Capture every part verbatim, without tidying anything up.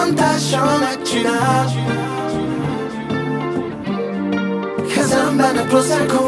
pillantással megcsinál. Kezemben egy Prosecco,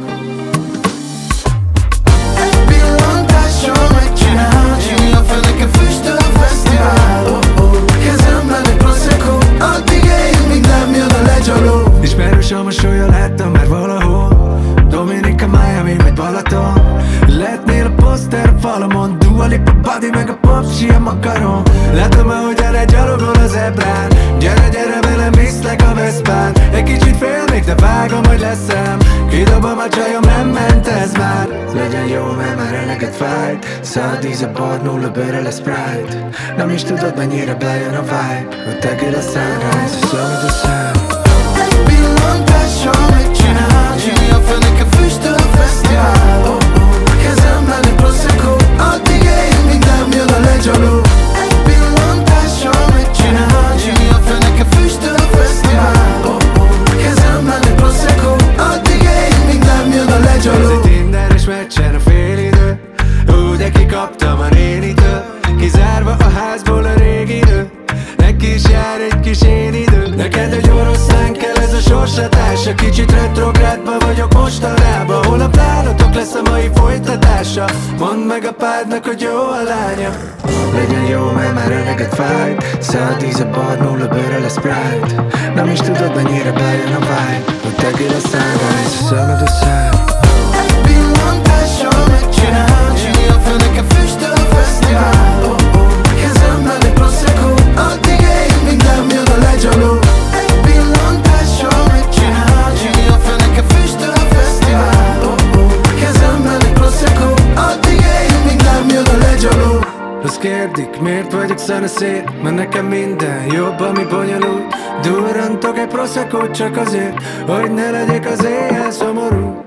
egy pillantással megcsinál. Csini a feneke, füstöl a fesztivál. oh, oh. Kezemben egy Prosecco, addig éljünk, míg nem jön a legyaló. Ismerősöm a súlya, láttam már valahol, Dominika, Miami vagy Balaton. Lehetnél a poszter a falamon, Dua Lipa, Buddy meg a popsi a makaron. Látom, ahogy elegyalogol az ebrán. Gyere, gyere velem, viszlek a Veszpán. Egy kicsit félnék, de vágom, hogy leszem. Kidobom a csajom, nem ment ez már. Legyen jó, mert már eleget fájt. Száll díz a bar, nulla bőre lesz Sprite. Nem is tudod, mennyire bejön a vibe. A tequila sunrise, szólod a szám. Egy pillantással megcsinál. Csini a feneke, füstöl a fesztivál. oh, oh. Kezemben egy Prosecco, addig éljünk, míg nem jön a legyaló. Egy pillantással megcsinál. Csini a feneke, füstöl a fesztivál. oh, oh. Kezemben egy Prosecco, addig éljünk, míg nem jön a legyaló. Ez egy Tinderes meccsen a félidő. Úgy, de kikaptam a nénitől. Kizárva a házból a régi idő. Neki is jár egy kis én idő. Neked egy oroszlán kell, ez a sorsatása. Kicsit retrográdba vagyok mostanában. Holnap nálatok lesz a mai folytatása. Mondd meg a pártnak, hogy jó a lánya. Legyen jó, mert már eleget fájt. Száll díz a bar, nulla bőre lesz Sprite. Nem is tudod, mennyire bejön a vibe. A tequila sunrise, szólod a szám. Egy pillantással megcsinál. Csini a feneke, füstöl a fesztivál. oh, oh. Kezemben egy Prosecco, addig éljünk, míg nem jön a legyaló. Egy pillantással megcsinál. Csini a feneke, füstöl a fesztivál. oh, oh. Kezemben egy Prosecco, addig éljünk, míg nem jön a legyaló. Azt kérdik, miért vagyok szanaszér? Mert nekem minden jobb, ami bonyolult. Durrantok egy Prosecco csak azért, hogy ne legyek az éjjel szomorú.